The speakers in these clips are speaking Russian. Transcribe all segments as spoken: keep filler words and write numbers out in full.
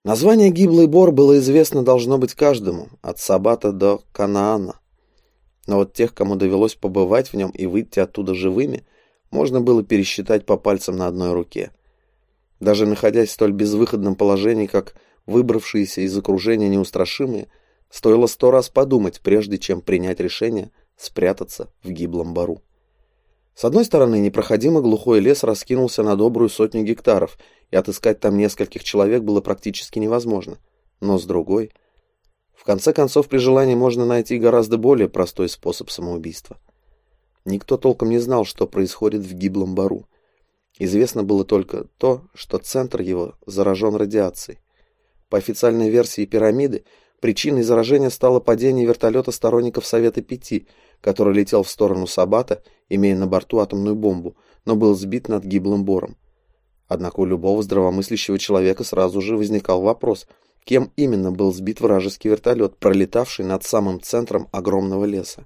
Название «Гиблый Бор» было известно должно быть каждому, от Сабата до Канаана. Но вот тех, кому довелось побывать в нем и выйти оттуда живыми, можно было пересчитать по пальцам на одной руке. Даже находясь в столь безвыходном положении, как выбравшиеся из окружения неустрашимые, стоило сто раз подумать, прежде чем принять решение спрятаться в Гиблом Бору. С одной стороны, непроходимый глухой лес раскинулся на добрую сотню гектаров, и отыскать там нескольких человек было практически невозможно. Но с другой, в конце концов, при желании можно найти гораздо более простой способ самоубийства. Никто толком не знал, что происходит в Гиблом Бору. Известно было только то, что центр его заражен радиацией. По официальной версии пирамиды, причиной заражения стало падение вертолета сторонников Совета Пяти, который летел в сторону Сабата, имея на борту атомную бомбу, но был сбит над Гиблым Бором. Однако у любого здравомыслящего человека сразу же возникал вопрос, кем именно был сбит вражеский вертолет, пролетавший над самым центром огромного леса.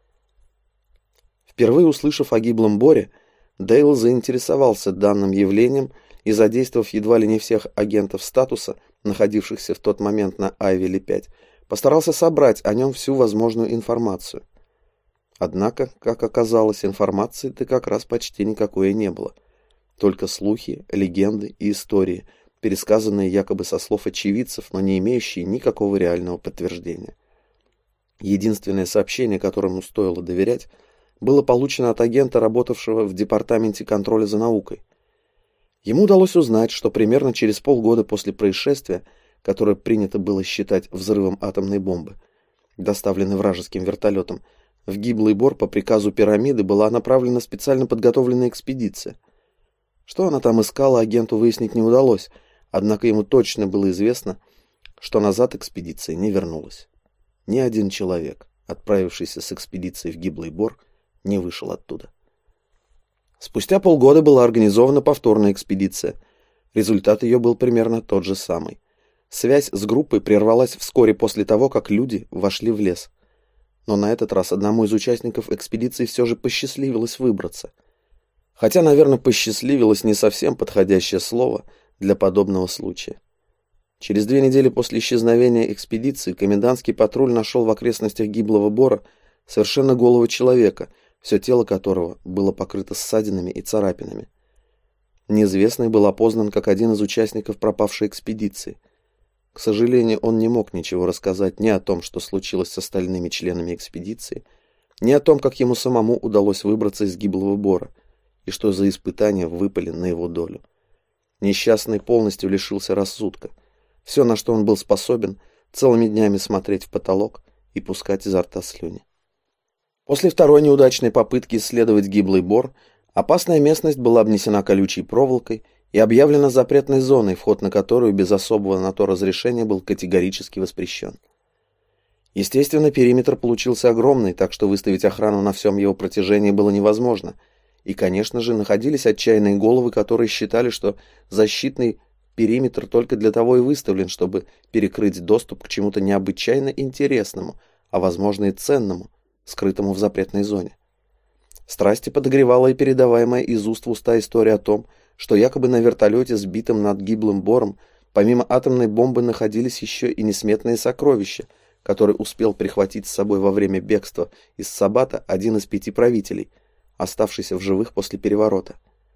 Впервые услышав о Гиблом Боре, Дейл заинтересовался данным явлением и, задействовав едва ли не всех агентов статуса, находившихся в тот момент на Айвеле пять, постарался собрать о нем всю возможную информацию. Однако, как оказалось, информации-то как раз почти никакой и не было. Только слухи, легенды и истории, пересказанные якобы со слов очевидцев, но не имеющие никакого реального подтверждения. Единственное сообщение, которому стоило доверять, было получено от агента, работавшего в Департаменте контроля за наукой. Ему удалось узнать, что примерно через полгода после происшествия, которое принято было считать взрывом атомной бомбы, доставленной вражеским вертолетом, в Гиблый Бор по приказу пирамиды была направлена специально подготовленная экспедиция. Что она там искала, агенту выяснить не удалось, однако ему точно было известно, что назад экспедиция не вернулась. Ни один человек, отправившийся с экспедицией в Гиблый Бор, не вышел оттуда. Спустя полгода была организована повторная экспедиция. Результат ее был примерно тот же самый. Связь с группой прервалась вскоре после того, как люди вошли в лес. Но на этот раз одному из участников экспедиции все же посчастливилось выбраться. Хотя, наверное, посчастливилось не совсем подходящее слово для подобного случая. Через две недели после исчезновения экспедиции комендантский патруль нашел в окрестностях Гиблого Бора совершенно голого человека, все тело которого было покрыто ссадинами и царапинами. Неизвестный был опознан как один из участников пропавшей экспедиции. К сожалению, он не мог ничего рассказать ни о том, что случилось с остальными членами экспедиции, ни о том, как ему самому удалось выбраться из Гиблого Бора, и что за испытания выпали на его долю. Несчастный полностью лишился рассудка. Все, на что он был способен, целыми днями смотреть в потолок и пускать изо рта слюни. После второй неудачной попытки исследовать Гиблый Бор, опасная местность была обнесена колючей проволокой и объявлена запретной зоной, вход на которую без особого на то разрешения был категорически воспрещен. Естественно, периметр получился огромный, так что выставить охрану на всем его протяжении было невозможно. И, конечно же, находились отчаянные головы, которые считали, что защитный периметр только для того и выставлен, чтобы перекрыть доступ к чему-то необычайно интересному, а возможно и ценному, скрытому в запретной зоне. Страсти подогревала и передаваемая из уст в уста история о том, что якобы на вертолете, сбитом над Гиблым Бором, помимо атомной бомбы находились еще и несметные сокровища, которые успел прихватить с собой во время бегства из Сабата один из пяти правителей, оставшийся в живых после переворота.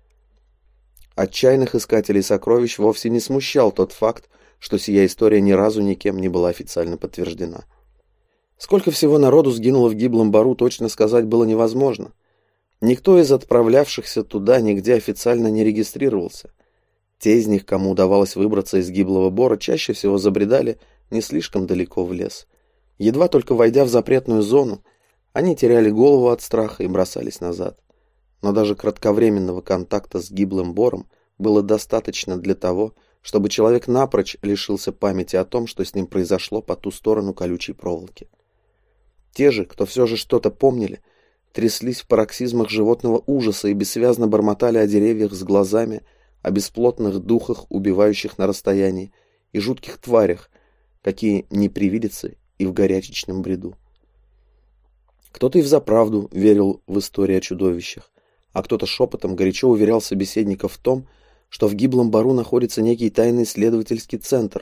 Отчаянных искателей сокровищ вовсе не смущал тот факт, что сия история ни разу никем не была официально подтверждена. Сколько всего народу сгинуло в Гиблом Бору, точно сказать было невозможно. Никто из отправлявшихся туда нигде официально не регистрировался. Те из них, кому удавалось выбраться из Гиблого Бора, чаще всего забредали не слишком далеко в лес. Едва только войдя в запретную зону, они теряли голову от страха и бросались назад. Но даже кратковременного контакта с Гиблым Бором было достаточно для того, чтобы человек напрочь лишился памяти о том, что с ним произошло по ту сторону колючей проволоки. Те же, кто все же что-то помнили, тряслись в пароксизмах животного ужаса и бессвязно бормотали о деревьях с глазами, о бесплотных духах, убивающих на расстоянии, и жутких тварях, какие не привидятся и в горячечном бреду. Кто-то и взаправду верил в истории о чудовищах, а кто-то шепотом горячо уверял собеседников в том, что в Гиблом Бору находится некий тайный исследовательский центр,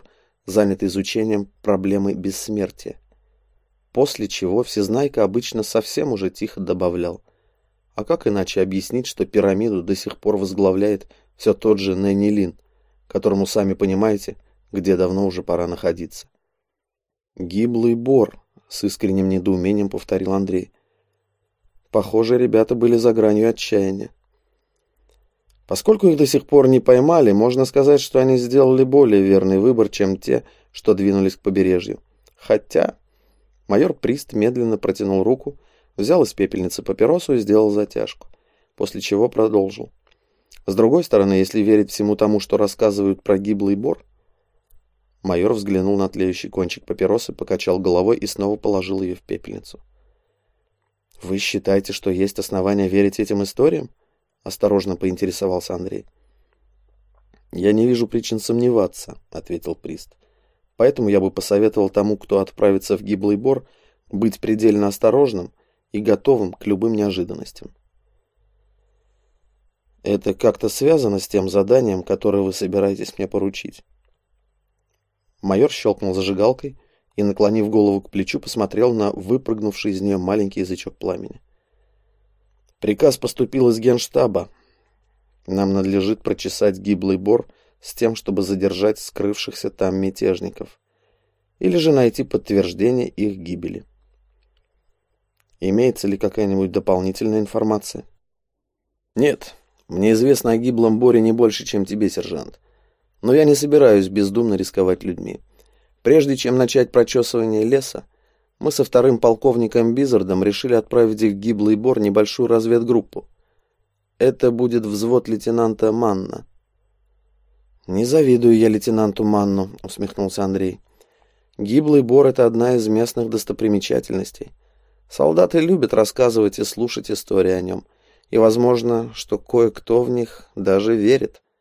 занятый изучением проблемы бессмертия. После чего Всезнайка обычно совсем уже тихо добавлял: а как иначе объяснить, что пирамиду до сих пор возглавляет все тот же Нэнни Лин, которому, сами понимаете, где давно уже пора находиться? «Гиблый бор», — с искренним недоумением повторил Андрей. Похоже, ребята были за гранью отчаяния. Поскольку их до сих пор не поймали, можно сказать, что они сделали более верный выбор, чем те, что двинулись к побережью. Хотя майор Прист медленно протянул руку, взял из пепельницы папиросу и сделал затяжку, после чего продолжил. С другой стороны, если верить всему тому, что рассказывают про гиблый бор... Майор взглянул на тлеющий кончик папиросы, покачал головой и снова положил ее в пепельницу. «Вы считаете, что есть основания верить этим историям?» — осторожно поинтересовался Андрей. «Я не вижу причин сомневаться», — ответил Прист. «Поэтому я бы посоветовал тому, кто отправится в гиблый бор, быть предельно осторожным и готовым к любым неожиданностям». «Это как-то связано с тем заданием, которое вы собираетесь мне поручить?» Майор щелкнул зажигалкой и, наклонив голову к плечу, посмотрел на выпрыгнувший из нее маленький язычок пламени. «Приказ поступил из Генштаба. Нам надлежит прочесать гиблый бор с тем, чтобы задержать скрывшихся там мятежников, или же найти подтверждение их гибели. Имеется ли какая-нибудь дополнительная информация?» «Нет, мне известно о гиблом боре не больше, чем тебе, сержант. Но я не собираюсь бездумно рисковать людьми. Прежде чем начать прочесывание леса, мы со вторым полковником Бизардом решили отправить их в гиблый бор небольшую разведгруппу. Это будет взвод лейтенанта Манна». «Не завидую я лейтенанту Манну», — усмехнулся Андрей. «Гиблый бор — это одна из местных достопримечательностей. Солдаты любят рассказывать и слушать истории о нем, и, возможно, что кое-кто в них даже верит».